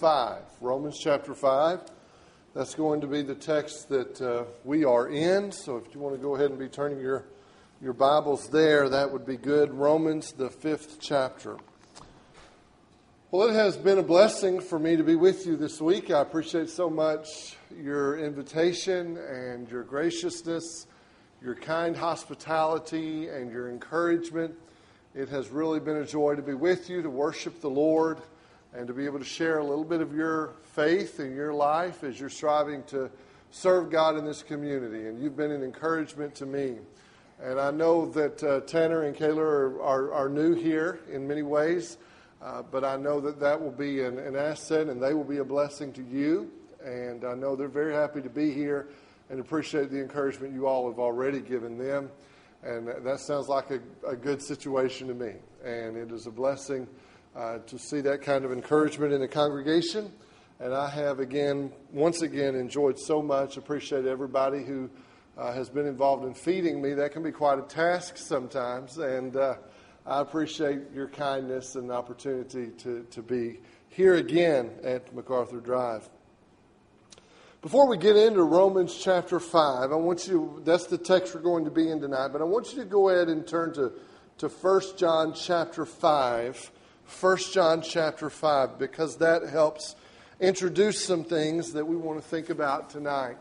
5. Romans chapter 5. That's going to be the text that we are in. So if you want to go ahead and be turning your Bibles there, that would be good. Romans, the 5th chapter. Well, it has been a blessing for me to be with you this week. I appreciate so much your invitation and your graciousness, your kind hospitality, and your encouragement. It has really been a joy to be with you, to worship the Lord, and to be able to share a little bit of your faith in your life as you're striving to serve God in this community. And you've been an encouragement to me. And I know that Tanner and Kayla are new here in many ways, but I know that will be an asset and they will be a blessing to you. And I know they're very happy to be here and appreciate the encouragement you all have already given them. And that sounds like a good situation to me. And it is a blessing to see that kind of encouragement in the congregation. And I have, once again, enjoyed so much. Appreciate everybody who has been involved in feeding me. That can be quite a task sometimes. And I appreciate your kindness and the opportunity to be here again at MacArthur Drive. Before we get into Romans chapter 5, that's the text we're going to be in tonight, but I want you to go ahead and turn to 1 John chapter 5. 1 John chapter 5, because that helps introduce some things that we want to think about tonight.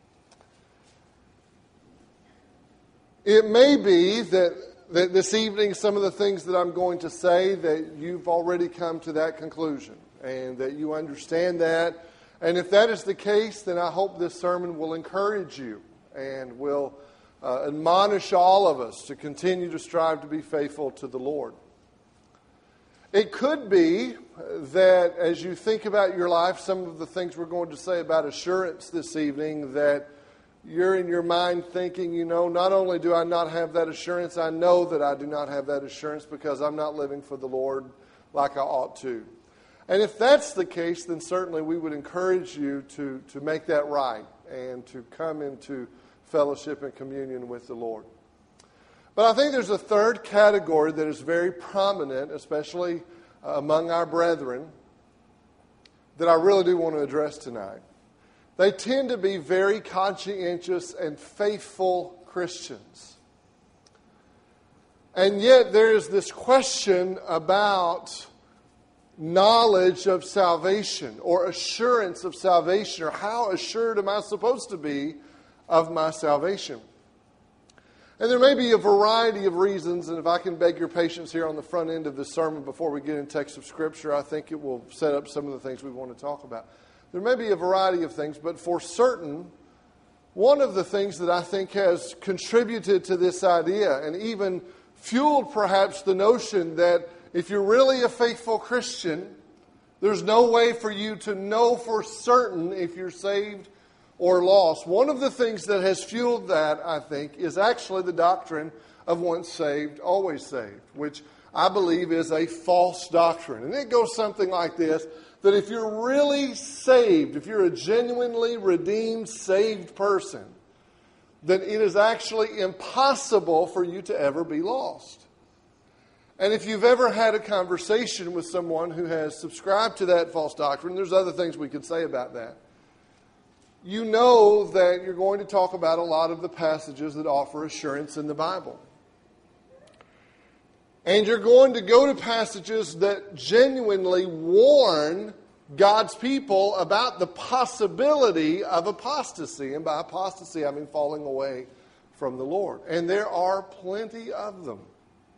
It may be that this evening some of the things that I'm going to say that you've already come to that conclusion and that you understand that. And if that is the case, then I hope this sermon will encourage you and will admonish all of us to continue to strive to be faithful to the Lord. It could be that as you think about your life, some of the things we're going to say about assurance this evening, that you're in your mind thinking, not only do I not have that assurance, I know that I do not have that assurance because I'm not living for the Lord like I ought to. And if that's the case, then certainly we would encourage you to make that right and to come into fellowship and communion with the Lord. But I think there's a third category that is very prominent, especially among our brethren, that I really do want to address tonight. They tend to be very conscientious and faithful Christians. And yet there is this question about knowledge of salvation or assurance of salvation, or how assured am I supposed to be of my salvation? And there may be a variety of reasons, and if I can beg your patience here on the front end of the sermon before we get in text of Scripture, I think it will set up some of the things we want to talk about. There may be a variety of things, but for certain, one of the things that I think has contributed to this idea and even fueled perhaps the notion that if you're really a faithful Christian, there's no way for you to know for certain if you're saved or lost. One of the things that has fueled that, I think, is actually the doctrine of once saved, always saved, which I believe is a false doctrine. And it goes something like this, that if you're really saved, if you're a genuinely redeemed, saved person, then it is actually impossible for you to ever be lost. And if you've ever had a conversation with someone who has subscribed to that false doctrine, there's other things we could say about that. You know that you're going to talk about a lot of the passages that offer assurance in the Bible. And you're going to go to passages that genuinely warn God's people about the possibility of apostasy. And by apostasy, I mean falling away from the Lord. And there are plenty of them.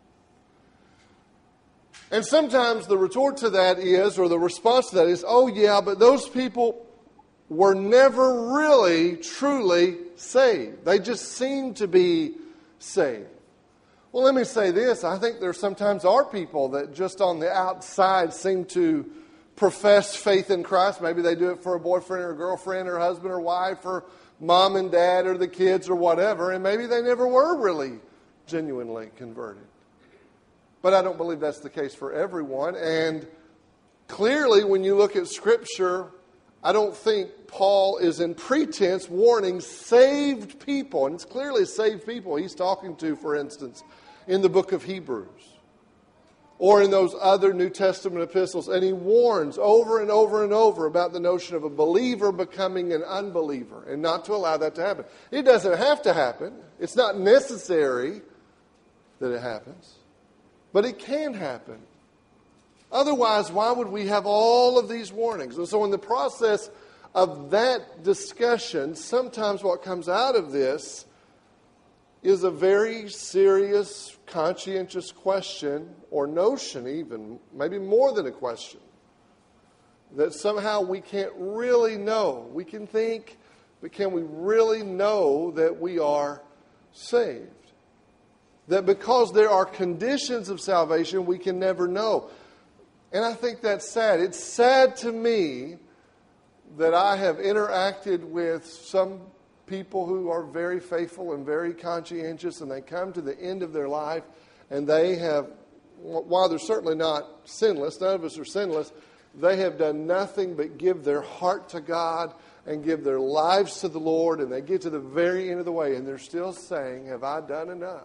And sometimes the retort to that is, or the response to that is, oh yeah, but those people were never really, truly saved. They just seem to be saved. Well, let me say this. I think there sometimes are people that just on the outside seem to profess faith in Christ. Maybe they do it for a boyfriend or a girlfriend or husband or wife or mom and dad or the kids or whatever. And maybe they never were really genuinely converted. But I don't believe that's the case for everyone. And clearly, when you look at Scripture, I don't think Paul is in pretense warning saved people. And it's clearly saved people he's talking to, for instance, in the book of Hebrews. or in those other New Testament epistles. And he warns over and over and over about the notion of a believer becoming an unbeliever and not to allow that to happen. It doesn't have to happen. It's not necessary that it happens. But it can happen. Otherwise, why would we have all of these warnings? And so in the process of that discussion, sometimes what comes out of this is a very serious, conscientious question, or notion even, maybe more than a question, that somehow we can't really know. We can think, but can we really know that we are saved? That because there are conditions of salvation, we can never know. And I think that's sad. It's sad to me that I have interacted with some people who are very faithful and very conscientious, and they come to the end of their life, and they have, while they're certainly not sinless, none of us are sinless, they have done nothing but give their heart to God and give their lives to the Lord, and they get to the very end of the way, and they're still saying, have I done enough?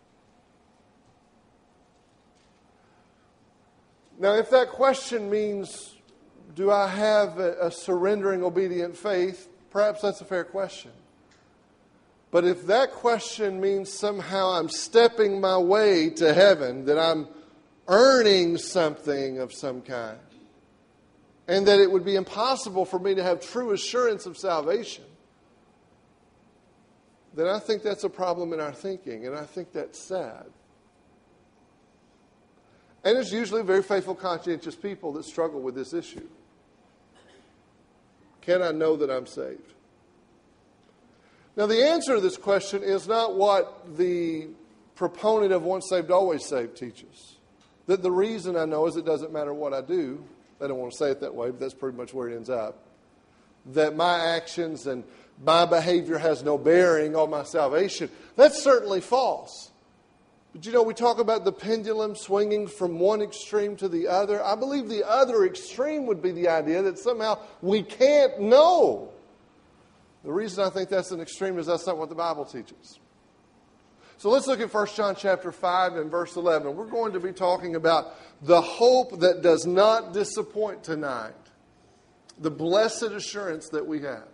Now, if that question means, do I have a surrendering, obedient faith, perhaps that's a fair question. But if that question means somehow I'm stepping my way to heaven, that I'm earning something of some kind, and that it would be impossible for me to have true assurance of salvation, then I think that's a problem in our thinking, and I think that's sad. And it's usually very faithful, conscientious people that struggle with this issue. Can I know that I'm saved? Now, the answer to this question is not what the proponent of once saved, always saved teaches. That the reason I know is it doesn't matter what I do. They don't want to say it that way, but that's pretty much where it ends up. That my actions and my behavior has no bearing on my salvation. That's certainly false. But you know, we talk about the pendulum swinging from one extreme to the other. I believe the other extreme would be the idea that somehow we can't know. The reason I think that's an extreme is that's not what the Bible teaches. So let's look at 1 John chapter 5 and verse 11. We're going to be talking about the hope that does not disappoint tonight. The blessed assurance that we have.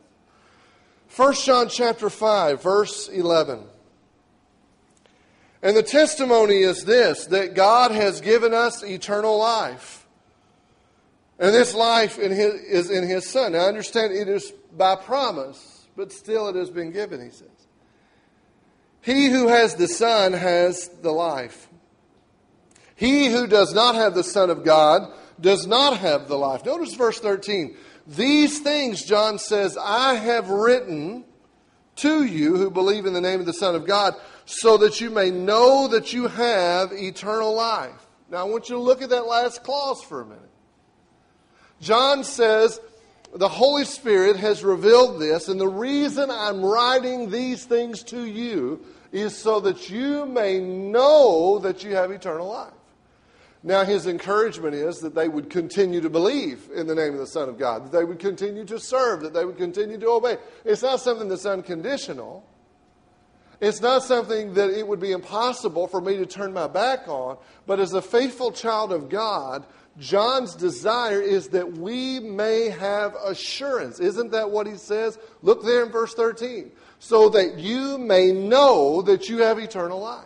1 John chapter 5, verse 11. And the testimony is this, that God has given us eternal life. And this life is in His Son. Now, I understand it is by promise, but still it has been given, he says. He who has the Son has the life. He who does not have the Son of God does not have the life. Notice verse 13. These things, John says, I have written to you who believe in the name of the Son of God, so that you may know that you have eternal life. Now, I want you to look at that last clause for a minute. John says, the Holy Spirit has revealed this, and the reason I'm writing these things to you is so that you may know that you have eternal life. Now, his encouragement is that they would continue to believe in the name of the Son of God, that they would continue to serve, that they would continue to obey. It's not something that's unconditional. It's not something that it would be impossible for me to turn my back on. But as a faithful child of God, John's desire is that we may have assurance. Isn't that what he says? Look there in verse 13. So that you may know that you have eternal life.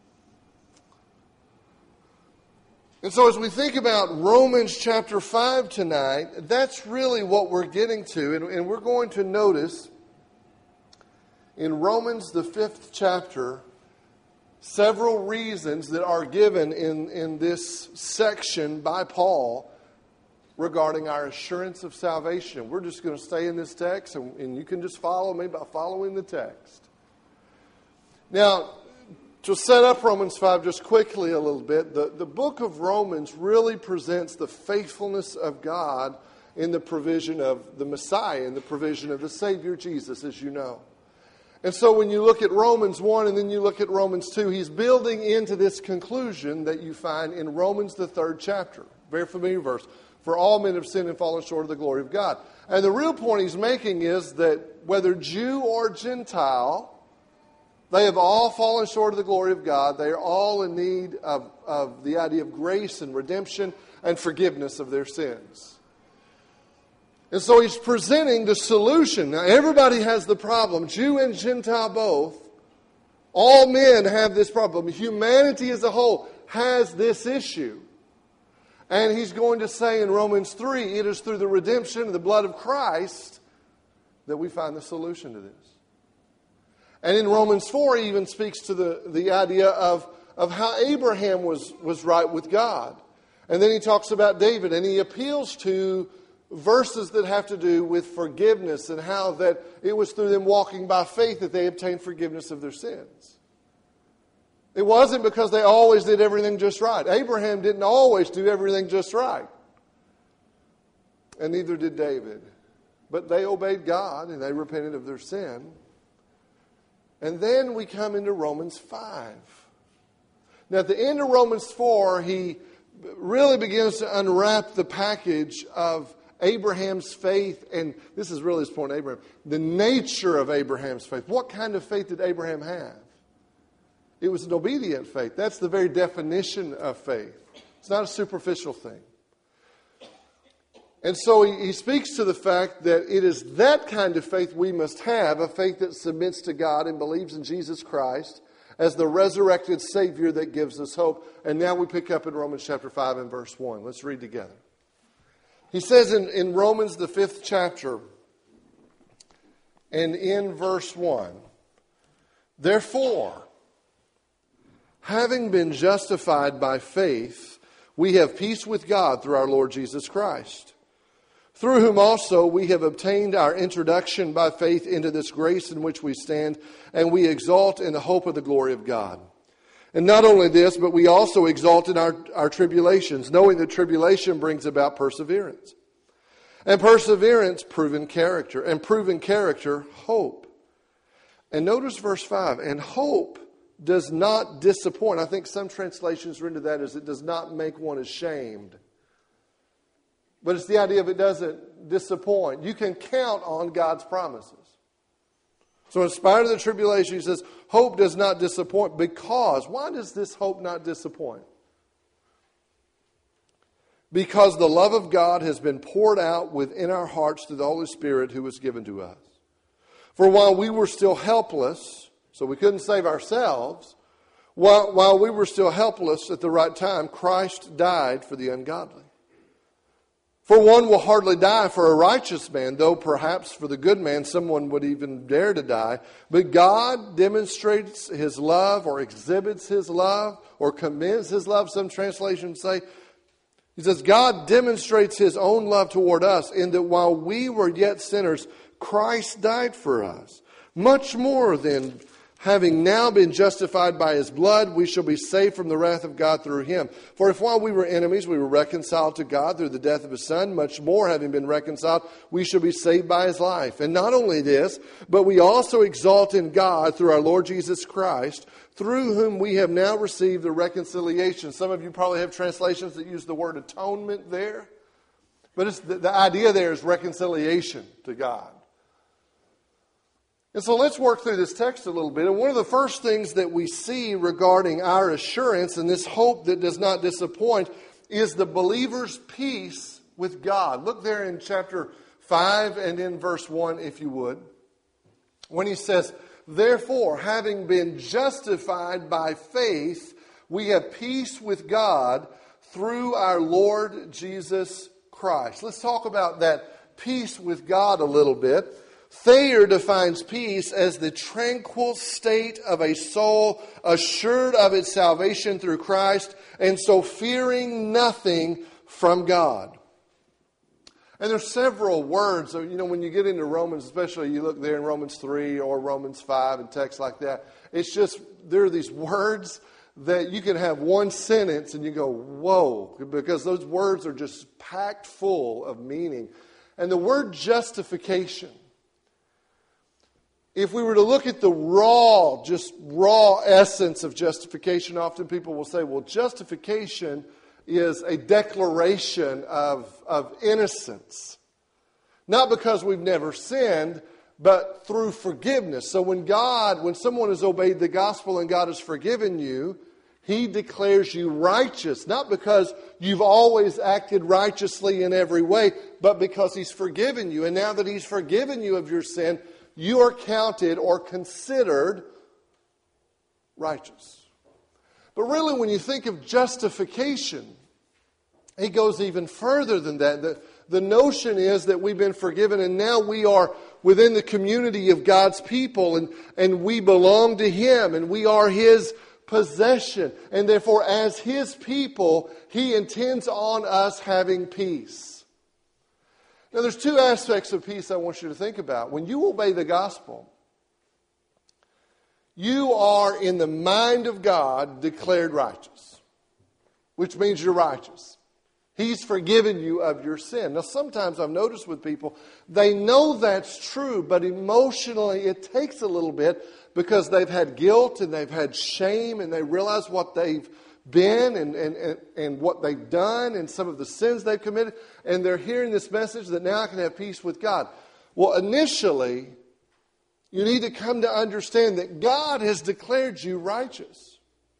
And so as we think about Romans chapter 5 tonight, that's really what we're getting to. And we're going to notice in Romans, the 5th chapter, several reasons that are given in this section by Paul regarding our assurance of salvation. We're just going to stay in this text, and you can just follow me by following the text. Now, to set up Romans 5 just quickly a little bit, the book of Romans really presents the faithfulness of God in the provision of the Messiah, in the provision of the Savior Jesus, as you know. And so when you look at Romans 1 and then you look at Romans 2, he's building into this conclusion that you find in Romans, the 3rd chapter. Very familiar verse. For all men have sinned and fallen short of the glory of God. And the real point he's making is that whether Jew or Gentile, They have all fallen short of the glory of God. They are all in need of the idea of grace and redemption and forgiveness of their sins. And so he's presenting the solution. Now, everybody has the problem, Jew and Gentile both. All men have this problem. Humanity as a whole has this issue. And he's going to say in Romans 3, it is through the redemption of the blood of Christ that we find the solution to this. And in Romans 4, he even speaks to the idea of how Abraham was right with God. And then he talks about David, and he appeals to verses that have to do with forgiveness and how that it was through them walking by faith that they obtained forgiveness of their sins. It wasn't because they always did everything just right. Abraham didn't always do everything just right. And neither did David. But they obeyed God and they repented of their sin. And then we come into Romans 5. Now at the end of Romans 4, he really begins to unwrap the package of Abraham's faith, and this is really his point, Abraham, the nature of Abraham's faith. What kind of faith did Abraham have? It was an obedient faith. That's the very definition of faith. It's not a superficial thing. And so he speaks to the fact that it is that kind of faith we must have, a faith that submits to God and believes in Jesus Christ as the resurrected Savior that gives us hope. And now we pick up in Romans chapter 5 and verse 1. Let's read together. He says in Romans, the 5th chapter, and in verse 1, therefore, having been justified by faith, we have peace with God through our Lord Jesus Christ, through whom also we have obtained our introduction by faith into this grace in which we stand, and we exalt in the hope of the glory of God. And not only this, but we also exalt in our tribulations, knowing that tribulation brings about perseverance. And perseverance, proven character. And proven character, hope. And notice verse 5. And hope does not disappoint. I think some translations render that as it does not make one ashamed. But it's the idea of it doesn't disappoint. You can count on God's promises. So in spite of the tribulation, he says, hope does not disappoint because, why does this hope not disappoint? Because the love of God has been poured out within our hearts through the Holy Spirit who was given to us. For while we were still helpless, so we couldn't save ourselves, while we were still helpless at the right time, Christ died for the ungodly. For one will hardly die for a righteous man, though perhaps for the good man someone would even dare to die. But God demonstrates His love or exhibits His love or commends His love, some translations say. He says, God demonstrates His own love toward us in that while we were yet sinners, Christ died for us. Much more than having now been justified by His blood, we shall be saved from the wrath of God through Him. For if while we were enemies, we were reconciled to God through the death of His Son, much more having been reconciled, we shall be saved by His life. And not only this, but we also exalt in God through our Lord Jesus Christ, through whom we have now received the reconciliation. Some of you probably have translations that use the word atonement there. But it's the idea there is reconciliation to God. And so let's work through this text a little bit. And one of the first things that we see regarding our assurance and this hope that does not disappoint is the believer's peace with God. Look there in chapter 5 and in verse 1, if you would. When he says, therefore, having been justified by faith, we have peace with God through our Lord Jesus Christ. Let's talk about that peace with God a little bit. Thayer defines peace as the tranquil state of a soul assured of its salvation through Christ and so fearing nothing from God. And there's several words, when you get into Romans, especially you look there in Romans 3 or Romans 5 and texts like that, it's just, there are these words that you can have one sentence and you go, whoa, because those words are just packed full of meaning. And the word justification, if we were to look at the raw essence of justification, often people will say, well, justification is a declaration of innocence. Not because we've never sinned, but through forgiveness. So when someone has obeyed the gospel and God has forgiven you, He declares you righteous, not because you've always acted righteously in every way, but because He's forgiven you. And now that He's forgiven you of your sin, you are counted or considered righteous. But really, when you think of justification, it goes even further than that. The notion is that we've been forgiven and now we are within the community of God's people and we belong to Him and we are His possession. And therefore, as His people, He intends on us having peace. Now, there's two aspects of peace I want you to think about. When you obey the gospel, you are in the mind of God declared righteous, which means you're righteous. He's forgiven you of your sin. Now, sometimes I've noticed with people, they know that's true, but emotionally it takes a little bit because they've had guilt and they've had shame and they realize what they've been and what they've done and some of the sins they've committed. And they're hearing this message that now I can have peace with God. Well, initially, you need to come to understand that God has declared you righteous.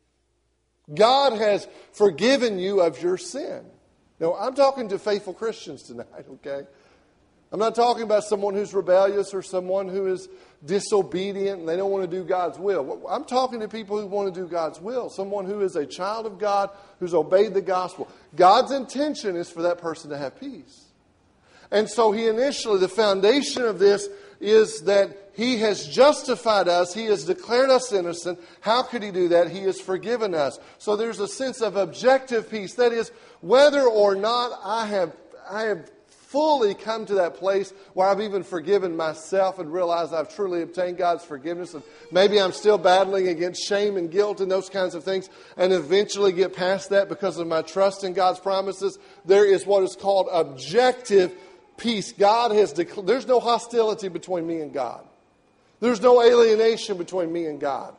God has forgiven you of your sin. Now, I'm talking to faithful Christians tonight, okay? I'm not talking about someone who's rebellious or someone who is disobedient and they don't want to do God's will. I'm talking to people who want to do God's will. Someone who is a child of God, who's obeyed the gospel. God's intention is for that person to have peace. And so the foundation of this is that He has justified us. He has declared us innocent. How could He do that? He has forgiven us. So there's a sense of objective peace. That is, whether or not I have fully come to that place where I've even forgiven myself and realized I've truly obtained God's forgiveness. And maybe I'm still battling against shame and guilt and those kinds of things and eventually get past that because of my trust in God's promises. There is what is called objective peace. God has declared, there's no hostility between me and God. There's no alienation between me and God.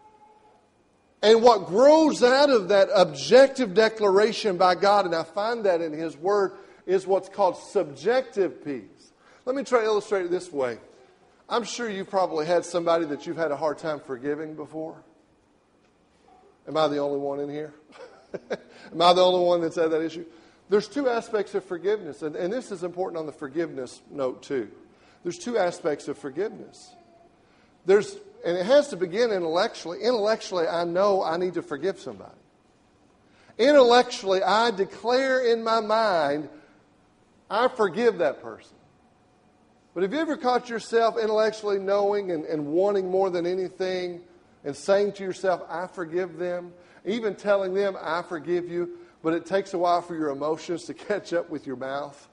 And what grows out of that objective declaration by God, and I find that in His Word, is what's called subjective peace. Let me try to illustrate it this way. I'm sure you've probably had somebody that you've had a hard time forgiving before. Am I the only one in here? Am I the only one that's had that issue? There's two aspects of forgiveness, and this is important on the forgiveness note too. There's two aspects of forgiveness. And it has to begin intellectually. Intellectually, I know I need to forgive somebody. Intellectually, I declare in my mind, I forgive that person. But have you ever caught yourself intellectually knowing and wanting more than anything and saying to yourself, I forgive them, even telling them, I forgive you, but it takes a while for your emotions to catch up with your mouth?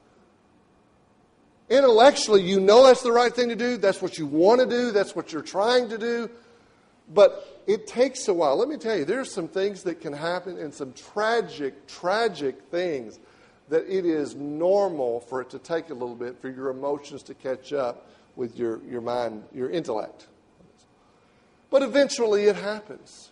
Intellectually, you know that's the right thing to do. That's what you want to do. That's what you're trying to do. But it takes a while. Let me tell you, there's some things that can happen and some tragic things that it is normal for it to take a little bit for your emotions to catch up with your mind, your intellect. But eventually it happens.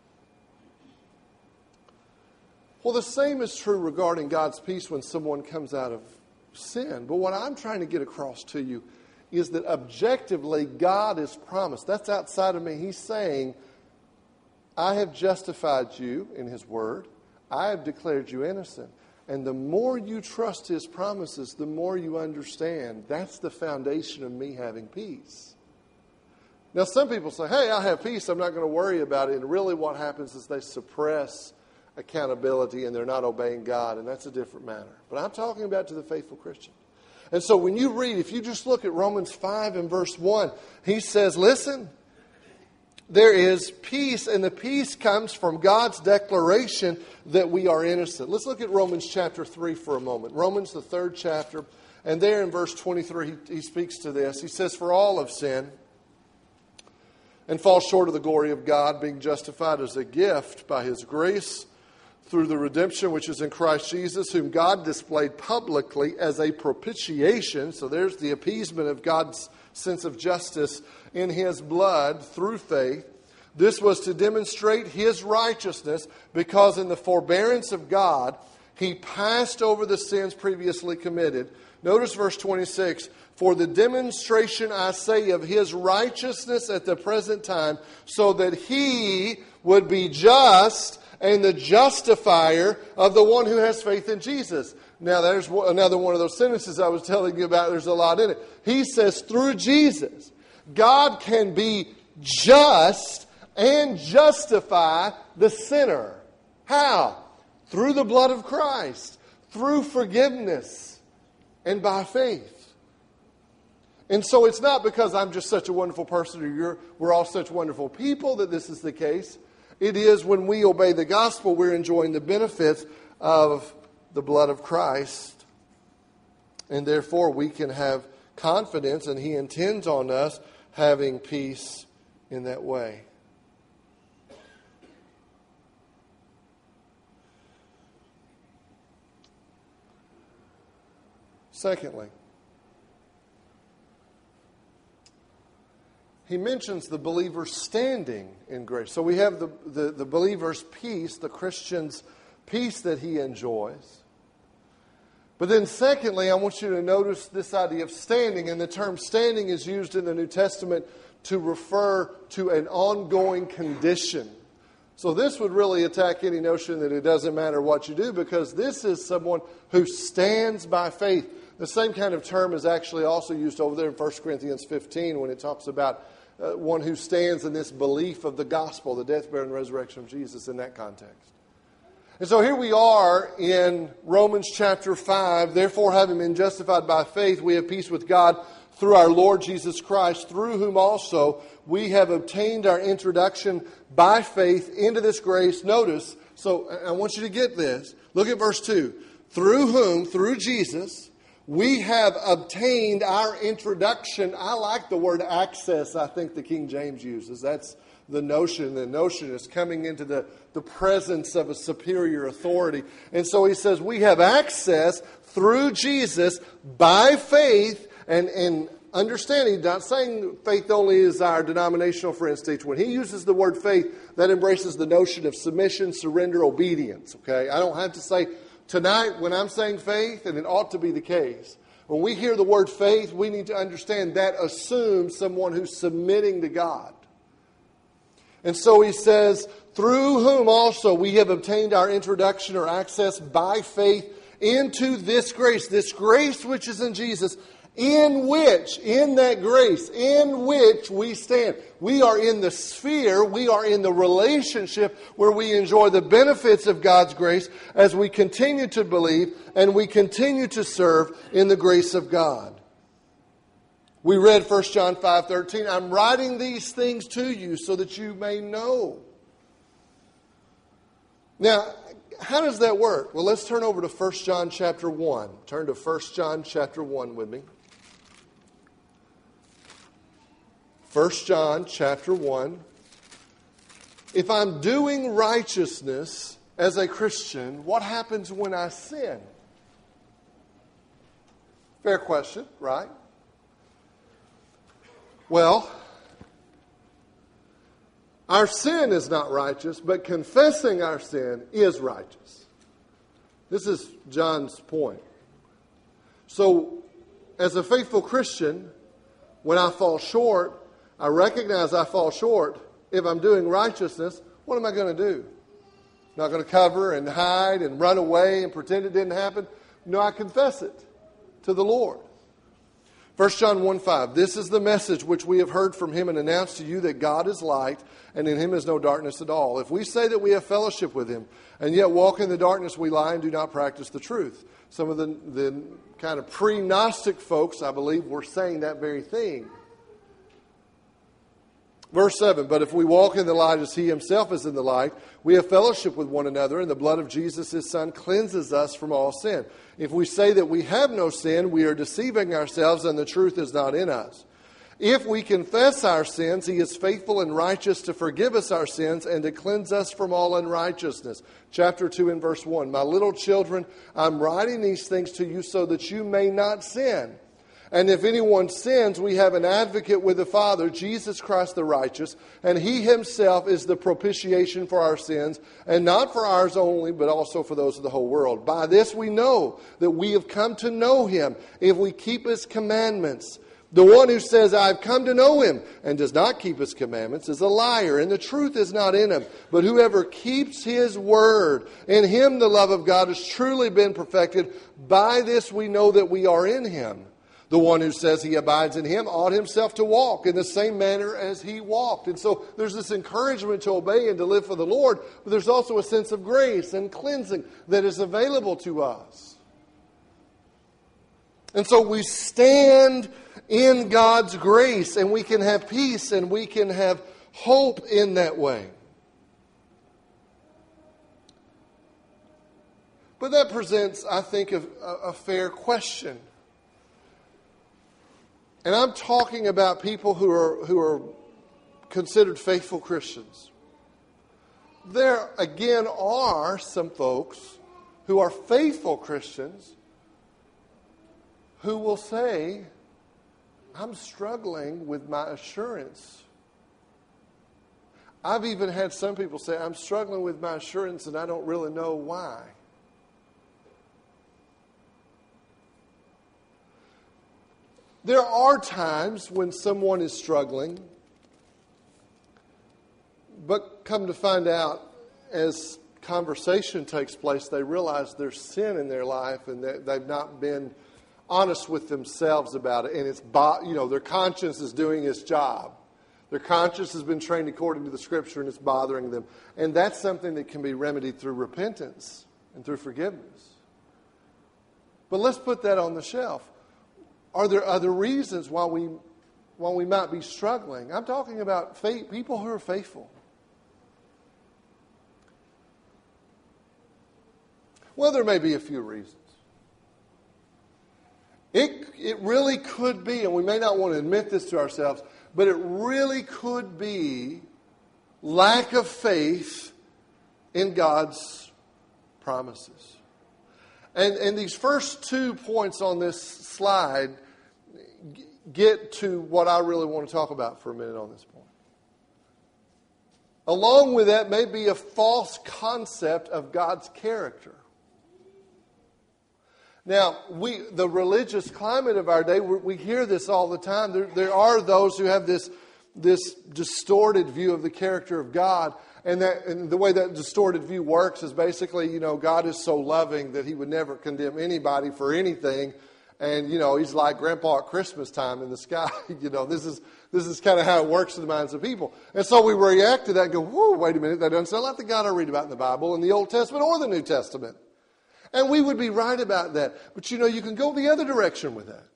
Well, the same is true regarding God's peace when someone comes out of sin. But what I'm trying to get across to you is that objectively God has promised. That's outside of me. He's saying, I have justified you in His Word. I have declared you innocent. And the more you trust His promises, the more you understand that's the foundation of me having peace. Now, some people say, hey, I have peace. I'm not going to worry about it. And really what happens is they suppress accountability and they're not obeying God. And that's a different matter. But I'm talking about to the faithful Christian. And so when you read, if you just look at Romans 5 and verse 1, he says, listen, there is peace, and the peace comes from God's declaration that we are innocent. Let's look at Romans chapter 3 for a moment. Romans, the 3rd chapter, and there in verse 23, he speaks to this. He says, for all have sinned and fall short of the glory of God, being justified as a gift by His grace through the redemption which is in Christ Jesus, whom God displayed publicly as a propitiation. So there's the appeasement of God's sense of justice in His blood through faith. This was to demonstrate His righteousness, because in the forbearance of God, He passed over the sins previously committed. Notice verse 26. For the demonstration, I say, of His righteousness at the present time, so that He would be just and the justifier of the one who has faith in Jesus. Now, there's another one of those sentences I was telling you about. There's a lot in it. He says, through Jesus, God can be just and justify the sinner. How? Through the blood of Christ, through forgiveness, and by faith. And so it's not because I'm just such a wonderful person or we're all such wonderful people that this is the case. It is when we obey the gospel, we're enjoying the benefits of the blood of Christ. And therefore we can have confidence, and He intends on us having peace in that way. Secondly, he mentions the believer's standing in grace. So we have the believer's peace, the Christian's peace that he enjoys. But then secondly, I want you to notice this idea of standing. And the term standing is used in the New Testament to refer to an ongoing condition. So this would really attack any notion that it doesn't matter what you do, because this is someone who stands by faith. The same kind of term is actually also used over there in 1 Corinthians 15 when it talks about one who stands in this belief of the gospel, the death, burial, and resurrection of Jesus in that context. And so here we are in Romans chapter 5. Therefore, having been justified by faith, we have peace with God through our Lord Jesus Christ, through whom also we have obtained our introduction by faith into this grace. Notice, so I want you to get this. Look at verse 2. Through whom, through Jesus, we have obtained our introduction. I like the word access, I think the King James uses. That's the notion. The notion is coming into the presence of a superior authority. And so he says we have access through Jesus by faith. And understanding, not saying faith only is our denominational friend stage. When he uses the word faith, that embraces the notion of submission, surrender, obedience. Okay, I don't have to say tonight when I'm saying faith, and it ought to be the case. When we hear the word faith, we need to understand that assumes someone who's submitting to God. And so he says, through whom also we have obtained our introduction or access by faith into this grace which is in Jesus, in that grace, in which we stand. We are in the sphere, we are in the relationship where we enjoy the benefits of God's grace as we continue to believe and we continue to serve in the grace of God. We read 1 John 5:13, I'm writing these things to you so that you may know. Now, how does that work? Well, let's turn over to 1 John chapter 1. Turn to 1 John chapter 1 with me. 1 John chapter 1. If I'm doing righteousness as a Christian, what happens when I sin? Fair question, right? Well, our sin is not righteous, but confessing our sin is righteous. This is John's point. So, as a faithful Christian, when I fall short, I recognize I fall short. If I'm doing righteousness, what am I going to do? Not going to cover and hide and run away and pretend it didn't happen. No, I confess it to the Lord. 1 John 1:5, this is the message which we have heard from Him and announced to you, that God is light and in Him is no darkness at all. If we say that we have fellowship with Him and yet walk in the darkness, we lie and do not practice the truth. Some of the kind of pre-Gnostic folks, I believe, were saying that very thing. Verse 7, but if we walk in the light as He Himself is in the light, we have fellowship with one another, and the blood of Jesus, His Son, cleanses us from all sin. If we say that we have no sin, we are deceiving ourselves, and the truth is not in us. If we confess our sins, He is faithful and righteous to forgive us our sins and to cleanse us from all unrighteousness. Chapter 2 and verse 1, my little children, I'm writing these things to you so that you may not sin. And if anyone sins, we have an advocate with the Father, Jesus Christ the righteous, and He Himself is the propitiation for our sins, and not for ours only, but also for those of the whole world. By this we know that we have come to know Him, if we keep His commandments. The one who says, I've come to know Him, and does not keep His commandments, is a liar, and the truth is not in him. But whoever keeps His word, in him the love of God has truly been perfected. By this we know that we are in Him. The one who says he abides in Him ought himself to walk in the same manner as He walked. And so there's this encouragement to obey and to live for the Lord, but there's also a sense of grace and cleansing that is available to us. And so we stand in God's grace, and we can have peace, and we can have hope in that way. But that presents, I think, a fair question. And I'm talking about people who are considered faithful Christians. There, again, are some folks who are faithful Christians who will say, I'm struggling with my assurance. I've even had some people say, I'm struggling with my assurance and I don't really know why. There are times when someone is struggling, but come to find out, as conversation takes place, they realize there's sin in their life and that they've not been honest with themselves about it. And it's, their conscience is doing its job. Their conscience has been trained according to the Scripture and it's bothering them. And that's something that can be remedied through repentance and through forgiveness. But let's put that on the shelf. Are there other reasons why we might be struggling? I'm talking about people who are faithful. Well, there may be a few reasons. It really could be, and we may not want to admit this to ourselves, but it really could be lack of faith in God's promises. And these first 2 points on this slide get to what I really want to talk about for a minute on this point. Along with that may be a false concept of God's character. Now, the religious climate of our day, we hear this all the time. There are those who have this distorted view of the character of God. And the way that distorted view works is basically, God is so loving that He would never condemn anybody for anything. And, He's like Grandpa at Christmas time in the sky. This is kind of how it works in the minds of people. And so we react to that and go, whoa, wait a minute, that doesn't sound like the God I read about in the Bible, in the Old Testament or the New Testament. And we would be right about that. But, you can go the other direction with that.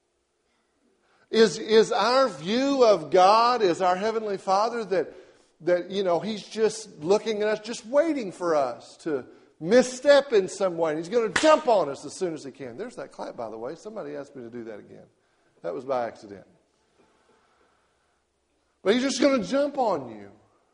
Is our view of God, is our Heavenly Father that He's just looking at us, just waiting for us to misstep in some way. And He's going to jump on us as soon as He can. There's that clap, by the way. Somebody asked me to do that again. That was by accident. But He's just going to jump on you.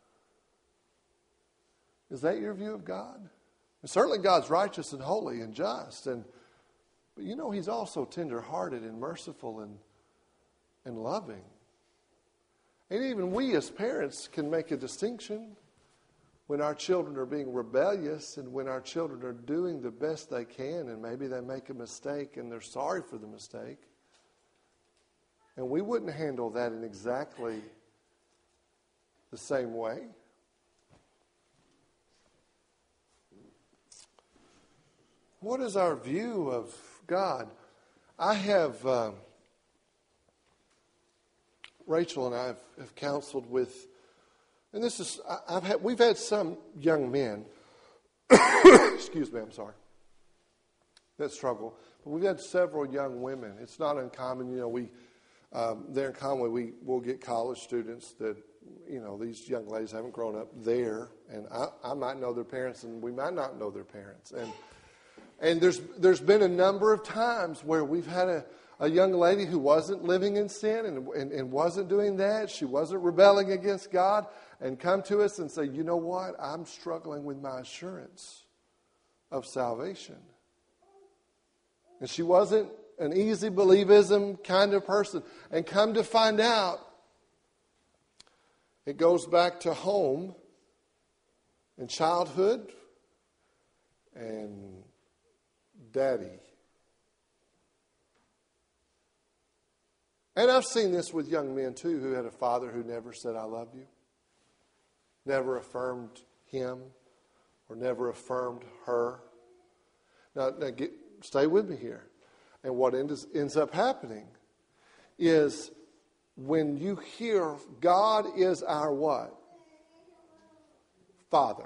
Is that your view of God? And certainly God's righteous and holy and just. But He's also tender-hearted and merciful and loving. And even we as parents can make a distinction when our children are being rebellious and when our children are doing the best they can and maybe they make a mistake and they're sorry for the mistake. And we wouldn't handle that in exactly the same way. What is our view of God? I have... Rachel and I have counseled with, and this is, we've had some young men, excuse me, I'm sorry, that struggle, but we've had several young women. It's not uncommon, there in Conway, we'll get college students that, these young ladies haven't grown up there, and I might know their parents, and we might not know their parents, and there's been a number of times where we've had a young lady who wasn't living in sin and wasn't doing that. She wasn't rebelling against God and come to us and say, you know what? I'm struggling with my assurance of salvation. And she wasn't an easy believism kind of person. And come to find out, it goes back to home and childhood and daddy. And I've seen this with young men too who had a father who never said, I love you. Never affirmed him or never affirmed her. Now stay with me here. And what ends up happening is when you hear God is our what? Father.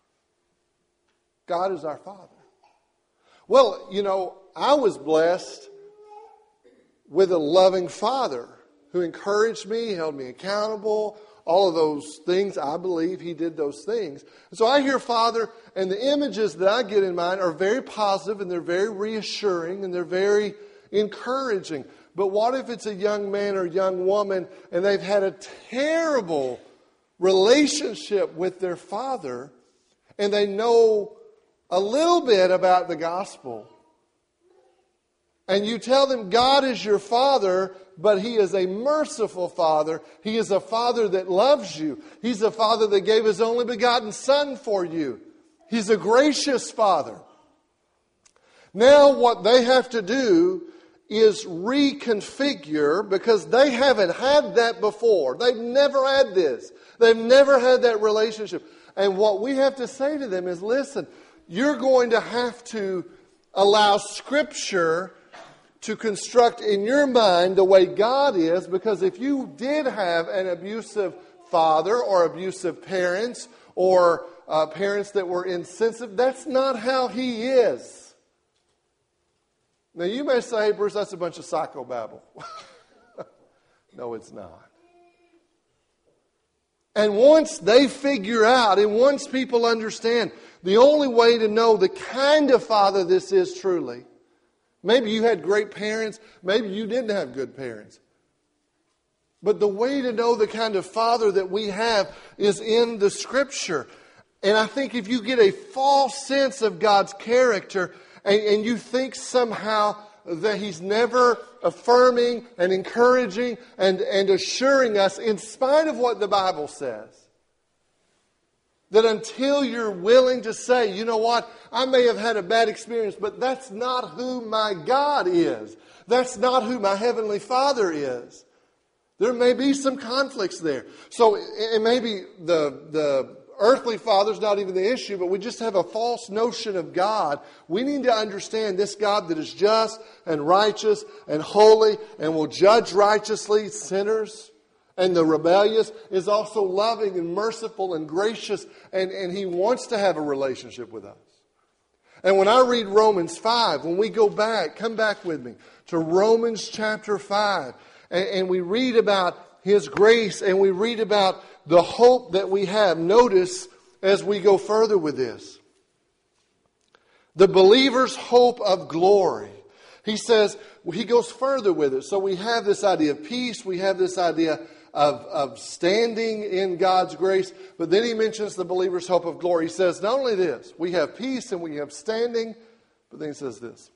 God is our Father. Well, I was blessed with a loving father who encouraged me, held me accountable, all of those things. I believe he did those things. And so I hear Father, and the images that I get in mind are very positive, and they're very reassuring, and they're very encouraging. But what if it's a young man or young woman, and they've had a terrible relationship with their father, and they know a little bit about the gospel, and you tell them God is your Father, but He is a merciful Father. He is a Father that loves you. He's a Father that gave His only begotten Son for you. He's a gracious Father. Now what they have to do is reconfigure, because they haven't had that before. They've never had this. They've never had that relationship. And what we have to say to them is, listen, you're going to have to allow Scripture to construct in your mind the way God is, because if you did have an abusive father or abusive parents or parents that were insensitive, that's not how He is. Now you may say, hey Bruce, that's a bunch of psychobabble. No, it's not. And once they figure out, and once people understand, the only way to know the kind of Father this is truly, maybe you had great parents, maybe you didn't have good parents. But the way to know the kind of Father that we have is in the Scripture. And I think if you get a false sense of God's character, and you think somehow that He's never affirming and encouraging and assuring us, in spite of what the Bible says, that until you're willing to say, you know what, I may have had a bad experience, but that's not who my God is. That's not who my Heavenly Father is. There may be some conflicts there. So it may be the earthly father's not even the issue, but we just have a false notion of God. We need to understand this God that is just and righteous and holy and will judge righteously sinners and the rebellious, is also loving and merciful and gracious, and He wants to have a relationship with us. And when I read Romans 5, when we go back, come back with me to Romans chapter 5, and we read about His grace, and we read about the hope that we have. Notice as we go further with this, the believer's hope of glory. He says, he goes further with it. So we have this idea of peace, we have this idea of standing in God's grace, but then he mentions the believer's hope of glory. He says, not only this, we have peace and we have standing, but then he says this.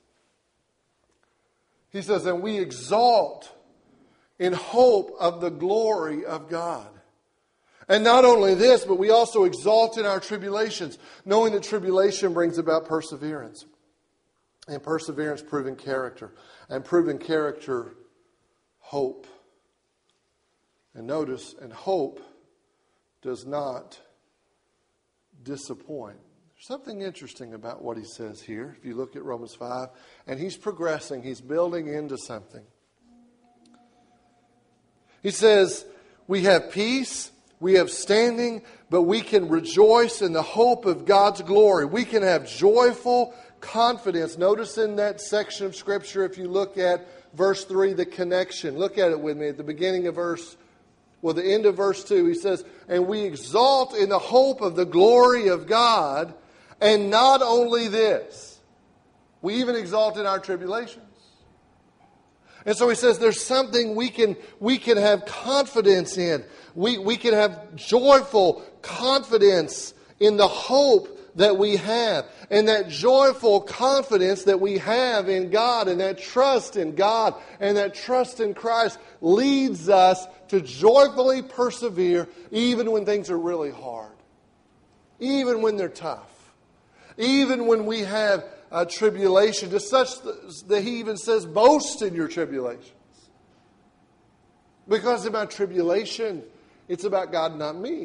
He says, and we exalt in hope of the glory of God. And not only this, but we also exalt in our tribulations, knowing that tribulation brings about perseverance. And perseverance, proven character. And proven character, hope. And notice, and hope does not disappoint. There's something interesting about what he says here. If you look at Romans 5, and he's progressing, he's building into something. He says, we have peace, we have standing, but we can rejoice in the hope of God's glory. We can have joyful confidence. Notice in that section of Scripture, if you look at verse 3, the connection. Look at it with me at the beginning of the end of verse 2. He says, and we exalt in the hope of the glory of God. And not only this, we even exalt in our tribulations. And so he says there's something we can have confidence in. We can have joyful confidence in the hope that we have. And that joyful confidence that we have in God, and that trust in God, and that trust in Christ leads us to joyfully persevere even when things are really hard. Even when they're tough. Even when we have tribulation, to such that he even says, boast in your tribulations. Because in my tribulation, it's about God, not me.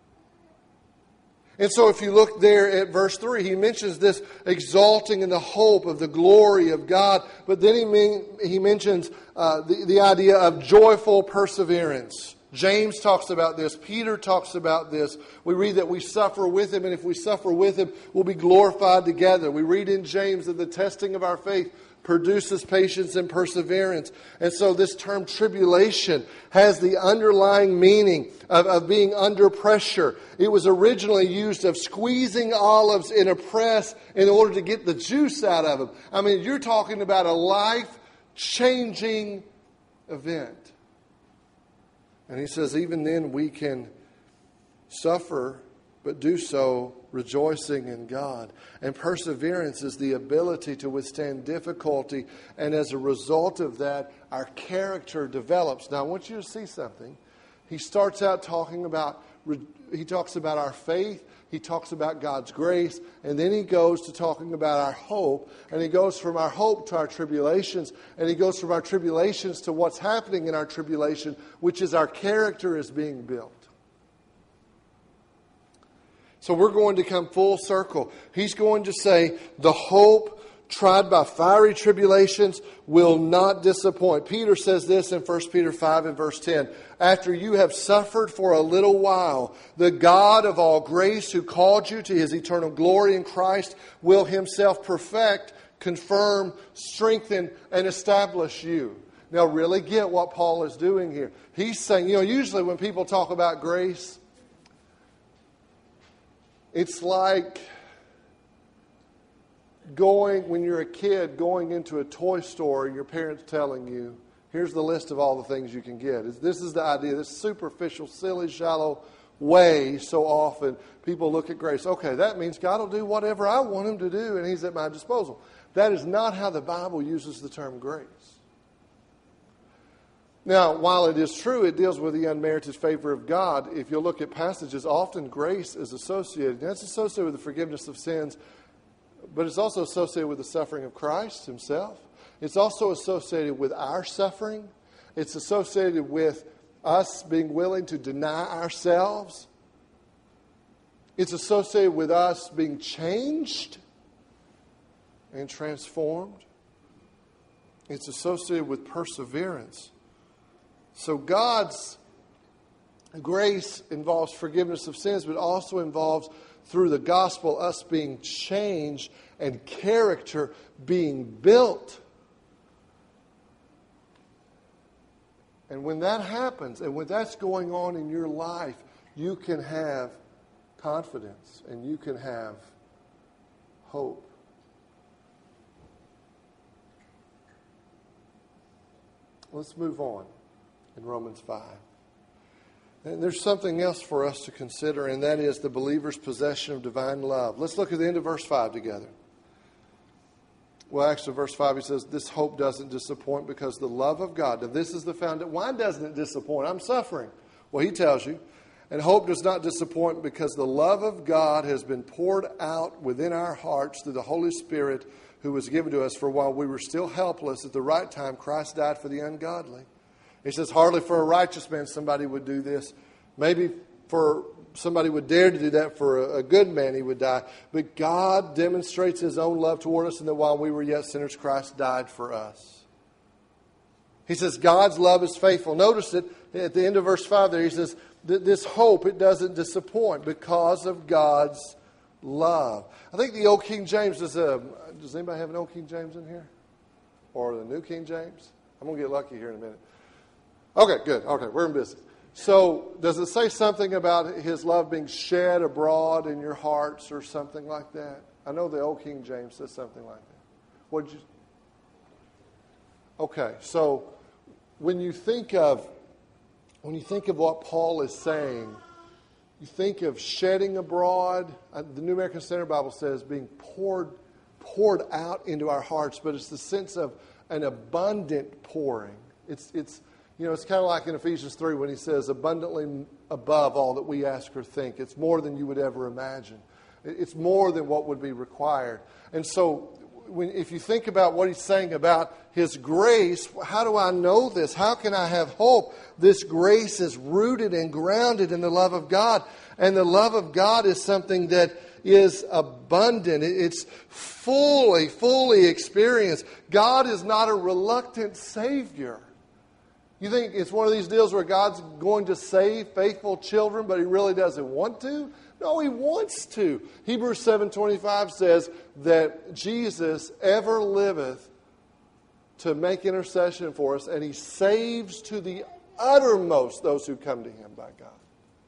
And so if you look there at verse 3, he mentions this exalting in the hope of the glory of God. But then he mentions the idea of joyful perseverance. James talks about this. Peter talks about this. We read that we suffer with him, and if we suffer with him, we'll be glorified together. We read in James that the testing of our faith produces patience and perseverance. And so this term tribulation has the underlying meaning of being under pressure. It was originally used of squeezing olives in a press in order to get the juice out of them. I mean, you're talking about a life-changing event. And he says, even then we can suffer, but do so rejoicing in God. And perseverance is the ability to withstand difficulty. And as a result of that, our character develops. Now, I want you to see something. He starts out talking about, he talks about our faith. He talks about God's grace. And then he goes to talking about our hope. And he goes from our hope to our tribulations. And he goes from our tribulations to what's happening in our tribulation, which is our character is being built. So we're going to come full circle. He's going to say the hope tried by fiery tribulations will not disappoint. Peter says this in 1 Peter 5 and verse 10. After you have suffered for a little while, the God of all grace who called you to his eternal glory in Christ will himself perfect, confirm, strengthen, and establish you. Now really get what Paul is doing here. He's saying, usually when people talk about grace, it's like when you're a kid, going into a toy store and your parents telling you, here's the list of all the things you can get. This is the idea, this superficial, silly, shallow way so often people look at grace. Okay, that means God will do whatever I want him to do and he's at my disposal. That is not how the Bible uses the term grace. Now, while it is true it deals with the unmerited favor of God, if you look at passages, often grace is associated. That's associated with the forgiveness of sins, but it's also associated with the suffering of Christ himself. It's also associated with our suffering. It's associated with us being willing to deny ourselves. It's associated with us being changed and transformed. It's associated with perseverance. So God's grace involves forgiveness of sins, but also involves, through the gospel, us being changed and character being built. And when that happens, and when that's going on in your life, you can have confidence and you can have hope. Let's move on in Romans 5. And there's something else for us to consider, and that is the believer's possession of divine love. Let's look at the end of verse 5 together. Well, actually, verse 5, he says, this hope doesn't disappoint because the love of God. Now, this is the foundation. Why doesn't it disappoint? I'm suffering. Well, he tells you. And hope does not disappoint because the love of God has been poured out within our hearts through the Holy Spirit who was given to us. For while we were still helpless, at the right time, Christ died for the ungodly. He says, hardly for a righteous man somebody would do this. Maybe for somebody would dare to do that for a good man, he would die. But God demonstrates his own love toward us, and that while we were yet sinners, Christ died for us. He says God's love is faithful. Notice it at the end of verse 5 there. He says, this hope, it doesn't disappoint because of God's love. I think the Old King James does anybody have an Old King James in here? Or the New King James? I'm going to get lucky here in a minute. Okay, good. Okay, we're in business. So, does it say something about his love being shed abroad in your hearts or something like that? I know the Old King James says something like that. Okay, so when you think of what Paul is saying You think of shedding abroad. The New American Standard Bible says being poured out into our hearts, but it's the sense of an abundant pouring. It's kind of like in Ephesians 3 when he says abundantly above all that we ask or think. It's more than you would ever imagine. It's more than what would be required. And so if you think about what he's saying about his grace, how do I know this? How can I have hope? This grace is rooted and grounded in the love of God. And the love of God is something that is abundant. It's fully experienced. God is not a reluctant Savior. You think it's one of these deals where God's going to save faithful children, but He really doesn't want to? No, He wants to. Hebrews 7:25 says that Jesus ever liveth to make intercession for us, and He saves to the uttermost those who come to Him by God.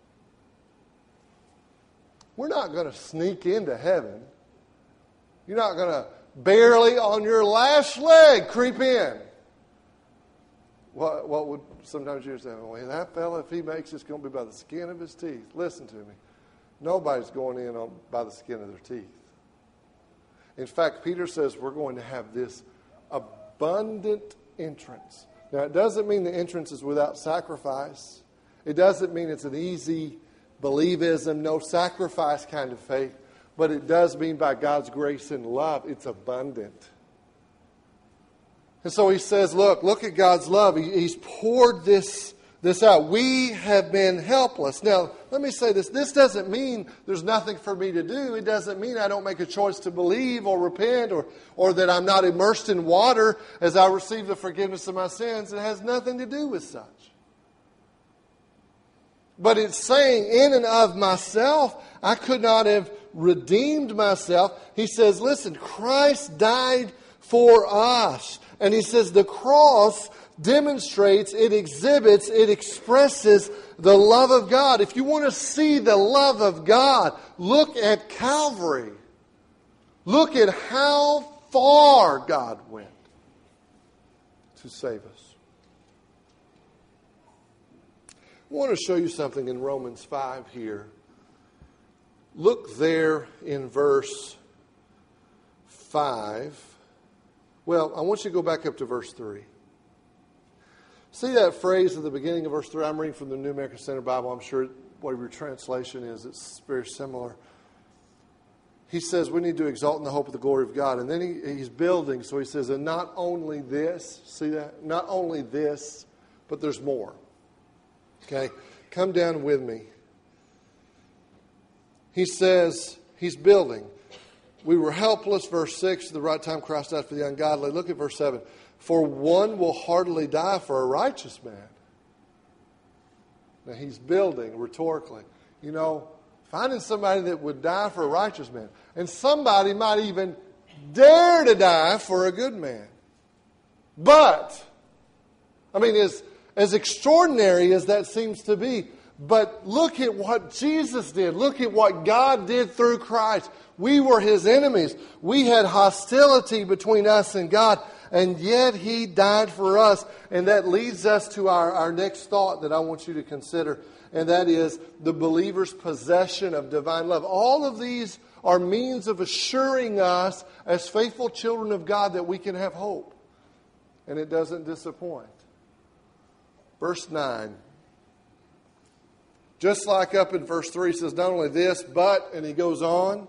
We're not going to sneak into heaven. You're not going to barely on your last leg creep in. What would sometimes you say, well, that fella, if he makes it's going to be by the skin of his teeth. Listen to me. Nobody's going in by the skin of their teeth. In fact, Peter says we're going to have this abundant entrance. Now, it doesn't mean the entrance is without sacrifice. It doesn't mean it's an easy believism, no sacrifice kind of faith. But it does mean by God's grace and love, it's abundant. And so he says, look at God's love. He's poured this out. We have been helpless. Now, let me say this. This doesn't mean there's nothing for me to do. It doesn't mean I don't make a choice to believe or repent or that I'm not immersed in water as I receive the forgiveness of my sins. It has nothing to do with such. But it's saying in and of myself, I could not have redeemed myself. He says, listen, Christ died for us. And he says the cross demonstrates, it exhibits, it expresses the love of God. If you want to see the love of God, look at Calvary. Look at how far God went to save us. I want to show you something in Romans 5 here. Look there in verse 5. Well, I want you to go back up to verse 3. See that phrase at the beginning of verse 3? I'm reading from the New American Standard Bible. I'm sure whatever your translation is, it's very similar. He says we need to exalt in the hope of the glory of God. And then he's building, so he says, and not only this, see that? Not only this, but there's more. Okay? Come down with me. He says, he's building. We were helpless, verse 6, at the right time Christ died for the ungodly. Look at verse 7. For one will hardly die for a righteous man. Now he's building rhetorically. You know, finding somebody that would die for a righteous man. And somebody might even dare to die for a good man. But, I mean, as extraordinary as that seems to be, but look at what Jesus did. Look at what God did through Christ. We were His enemies. We had hostility between us and God, and yet He died for us. And that leads us to our next thought that I want you to consider, and that is the believer's possession of divine love. All of these are means of assuring us as faithful children of God that we can have hope, and it doesn't disappoint. Verse 9. Just like up in verse 3, he says, not only this, but, and he goes on.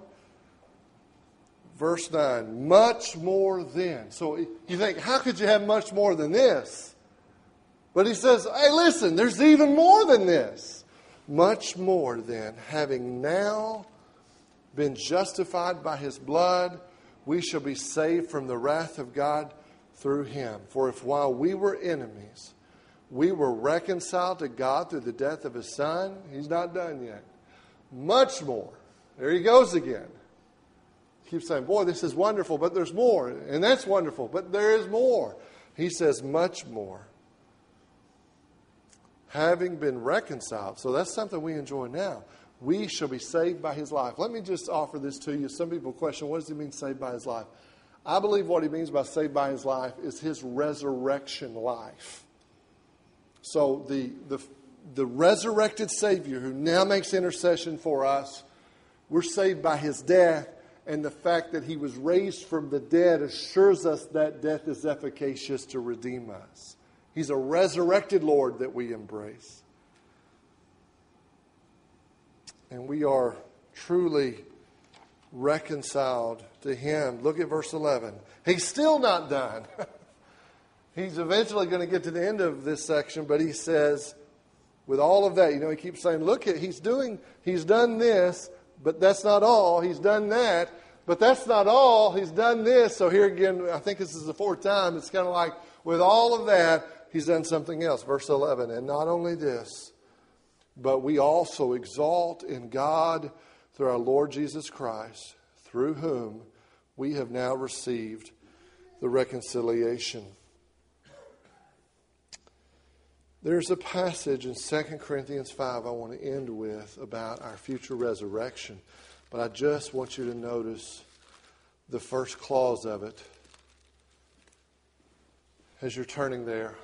Verse 9, much more than. So you think, how could you have much more than this? But he says, hey, listen, there's even more than this. Much more than, having now been justified by His blood, we shall be saved from the wrath of God through Him. For if while we were enemies, we were reconciled to God through the death of His Son. He's not done yet. Much more. There he goes again. Keeps saying, boy, this is wonderful, but there's more. And that's wonderful, but there is more. He says, much more. Having been reconciled. So that's something we enjoy now. We shall be saved by His life. Let me just offer this to you. Some people question, what does he mean saved by His life? I believe what he means by saved by His life is His resurrection life. So the resurrected Savior who now makes intercession for us. We're saved by His death, and the fact that He was raised from the dead assures us that death is efficacious to redeem us. He's a resurrected Lord that we embrace. And we are truly reconciled to Him. Look at verse 11. He's still not done. He's eventually going to get to the end of this section, but he says, with all of that, he keeps saying, look, he's done this, but that's not all. He's done that, but that's not all. He's done this. So here again, I think this is the fourth time. It's kind of like, with all of that, He's done something else. Verse 11, and not only this, but we also exalt in God through our Lord Jesus Christ, through whom we have now received the reconciliation. There's a passage in 2 Corinthians 5 I want to end with about our future resurrection. But I just want you to notice the first clause of it as you're turning there.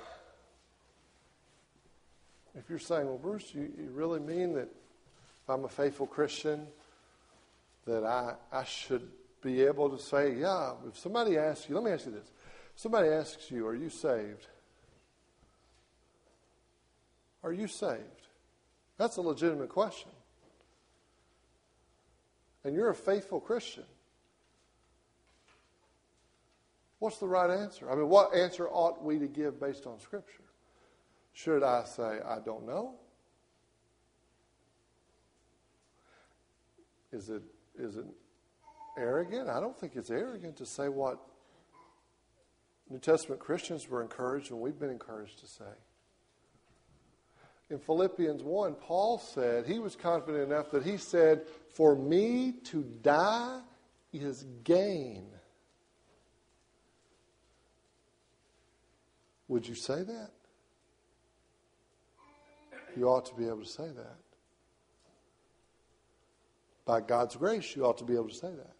If you're saying, well, Bruce, you really mean that if I'm a faithful Christian, that I should be able to say, yeah, if somebody asks you, let me ask you this. If somebody asks you, are you saved? Are you saved? That's a legitimate question. And you're a faithful Christian. What's the right answer? I mean, what answer ought we to give based on Scripture? Should I say, I don't know? Is it arrogant? I don't think it's arrogant to say what New Testament Christians were encouraged and we've been encouraged to say. In Philippians 1, Paul said, he was confident enough that he said, for me to die is gain. Would you say that? You ought to be able to say that. By God's grace, you ought to be able to say that.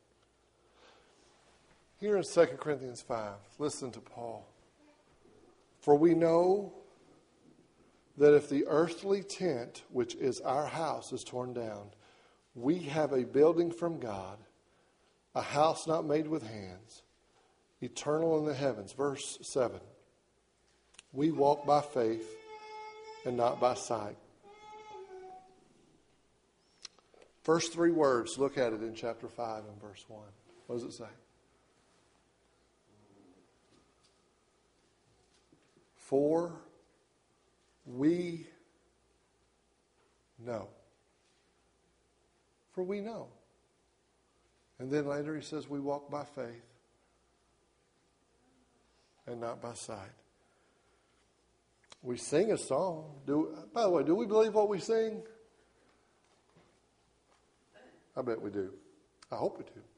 Here in 2 Corinthians 5, listen to Paul. For we know that if the earthly tent, which is our house, is torn down, we have a building from God, a house not made with hands, eternal in the heavens. Verse 7. We walk by faith and not by sight. First three words, look at it in chapter 5 and verse 1. What does it say? For we know. For we know. And then later he says we walk by faith and not by sight. We sing a song. By the way, do we believe what we sing? I bet we do. I hope we do.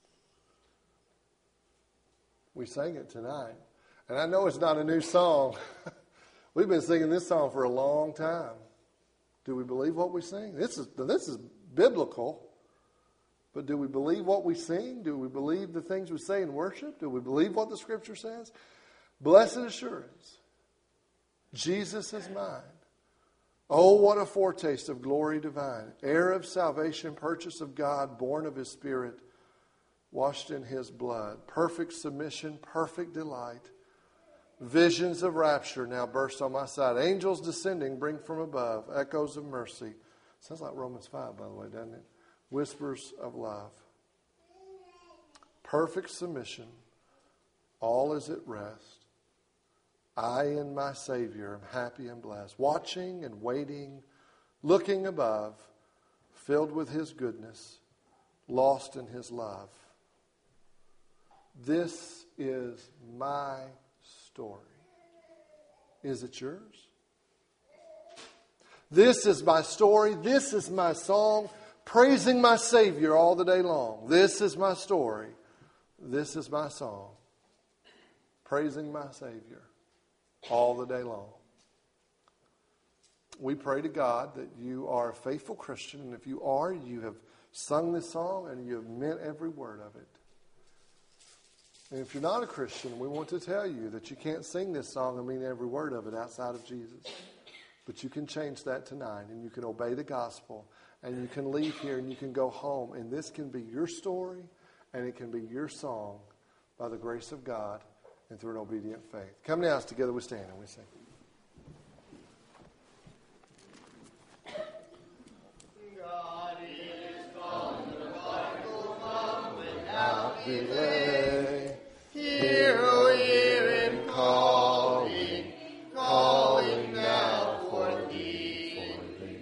We sang it tonight. And I know it's not a new song. We've been singing this song for a long time. Do we believe what we sing? This is biblical. But do we believe what we sing? Do we believe the things we say in worship? Do we believe what the Scripture says? Blessed assurance. Jesus is mine. Oh, what a foretaste of glory divine. Heir of salvation, purchase of God, born of His Spirit, washed in His blood. Perfect submission, perfect delight. Visions of rapture now burst on my side. Angels descending bring from above. Echoes of mercy. Sounds like Romans 5, by the way, doesn't it? Whispers of love. Perfect submission. All is at rest. I in my Savior am happy and blessed. Watching and waiting, looking above, filled with His goodness, lost in His love. This is my story. Is it yours? This is my story. This is my song, praising my Savior all the day long. This is my story. This is my song, praising my Savior all the day long. We pray to God that you are a faithful Christian, and if you are, you have sung this song and you have meant every word of it. And if you're not a Christian, we want to tell you that you can't sing this song and mean every word of it outside of Jesus. But you can change that tonight, and you can obey the gospel, and you can leave here, and you can go home, and this can be your story, and it can be your song by the grace of God and through an obedient faith. Come now, together we stand and we sing. God is come, the bride will come without delay.